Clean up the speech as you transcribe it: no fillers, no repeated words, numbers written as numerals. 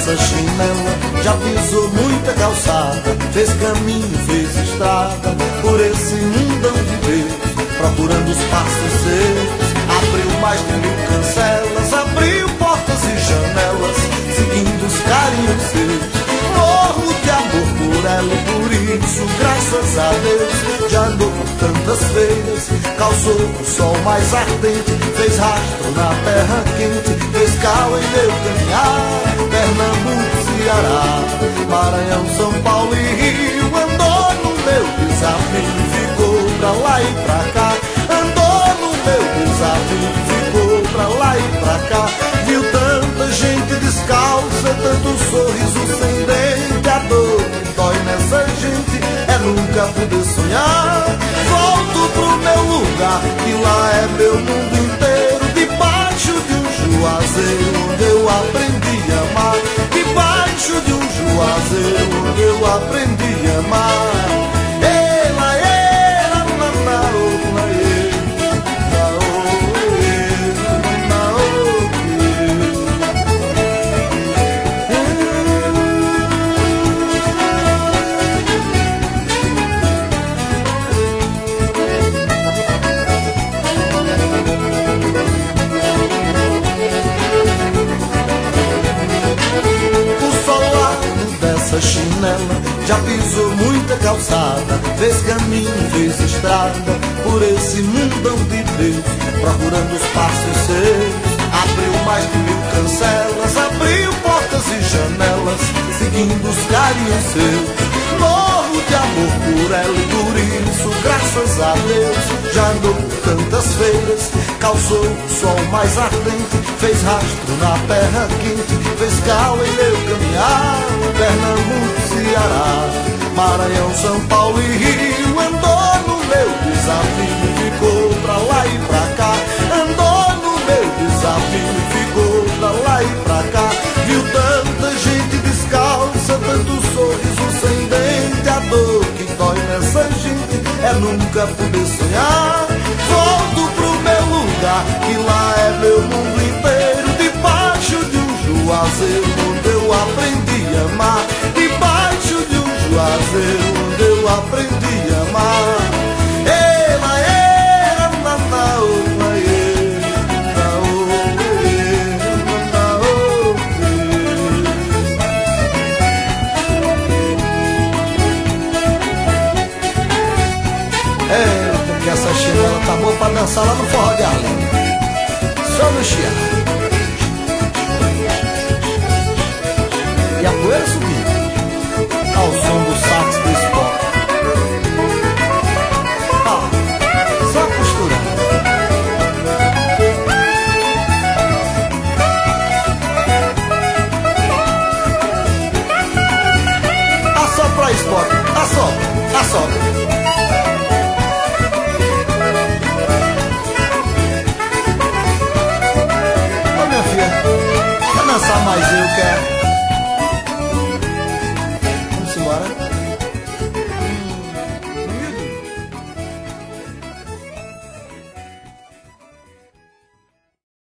dessa chinela, já pisou muita calçada, fez caminho, fez estrada, por esse mundão de Deus, procurando os passos seus. Abriu mais de 1000 cancelas, abriu portas e janelas, seguindo os carinhos seus. Morro de amor por ela, por isso, graças a Deus, já andou por tantas feiras, calçou o sol mais ardente, fez rastro na terra quente, fez cal em meu caminhar. Pernambuco, Ceará, Maranhão, São Paulo e Rio, andou no meu desafio, ficou pra lá e pra cá. Andou no meu desafio, ficou pra lá e pra cá. Viu tanta gente descalça, tanto sorriso sem dente. A dor que dói nessa gente é nunca poder sonhar. Volto pro meu lugar, que lá é meu mundo inteiro, debaixo de um juazeiro onde eu aprendi a amar. Debaixo de um juazeiro onde eu aprendi a amar. Essa chinela já pisou muita calçada, fez caminho, fez estrada, por esse mundão de Deus, procurando os passos seus. Abriu mais de 1000 cancelas, abriu portas e janelas, seguindo os carinhos seus. Morro de amor por ela e por isso, graças a Deus, já andou por tantas feiras, calçou o sol mais ardente, fez rastro na terra quente, fez cal em meu caminhar. Pernambuco, Ceará, Maranhão, São Paulo e Rio, andou no meu desafio, ficou pra lá e pra cá. Andou no meu desafio, ficou pra lá e pra cá. Viu tanta gente descalça, tanto sorriso sem dente. A dor que dói nessa gente é nunca poder sonhar. Volto pro meu lugar, que lá é meu mundo inteiro, debaixo de um juazeiro onde eu aprendi a amar. Debaixo de um juazeiro onde eu aprendi a amar. Ela era na porque essa chinela tá boa pra dançar lá no forró de Arlindo, só no chiar e a poeira subindo ao som do sax do Spock. Só costurando. Assopra aí, Spock, assopra, assopra. Ô minha filha, quer dançar mais eu quero?